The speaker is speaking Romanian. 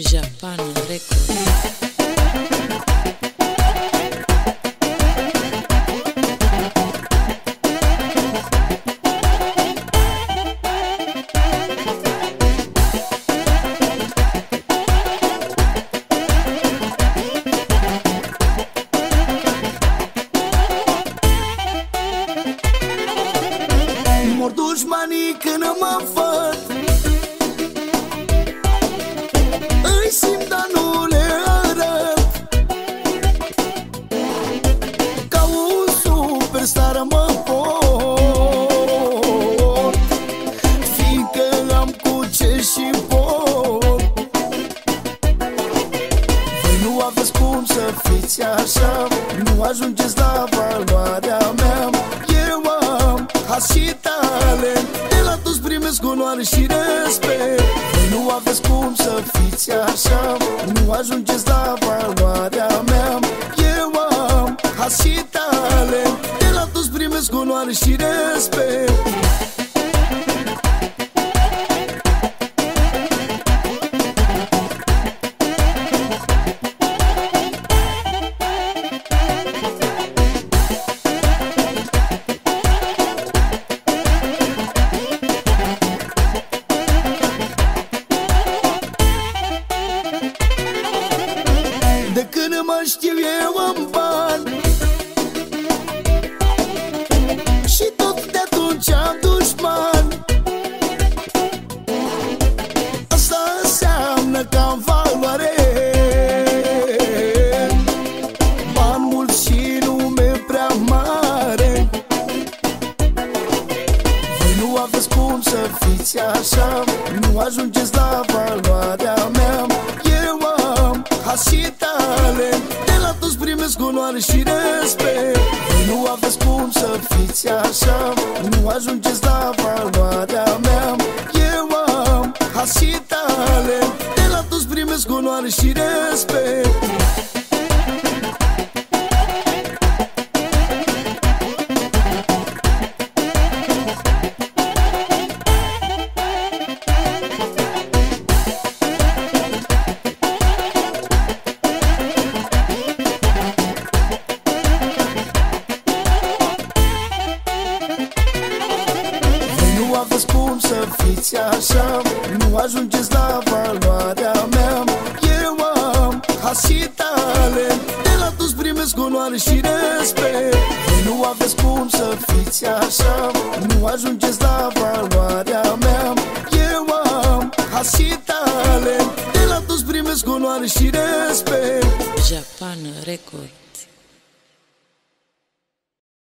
Japan Record. Mor dușmanii când mă văd, îi simt, dar nu le arăt. Ca un superstar mă port, fiindcă am cu ce și pot. Voi nu aveți cum să fiți așa, nu ajungeți la valoarea mea. Eu am has și talent, de la toți primesc onoare și respect. Voi nu aveți cum să fiți așa, nu ajungeți la valoarea mea. Eu am has și talent, de la toți primesc onoare și respect. De când mă știu eu în bani, și tot de atunci am dușman. Asta înseamnă că am valoare, bani mulți și nume prea mare. Voi nu aveți cum să fiți așa, nu ajungeți la valoarea mea. Eu am has și talent, de la toți primesc onoare și respect. Voi nu aveți cum să fiți așa, nu ajungeți la valoarea mea. Eu am has și talent, de la toți primesc onoare și respect. Nu aveți cum să fiți așa, nu ajungeți la valoarea mea. Eu am has și talent, de la toți primesc onoare și respect. Voi nu aveți cum să fiți așa, nu ajungeți la valoarea mea. Eu am has și talent, de la toți primesc onoare și respect. Japan Record.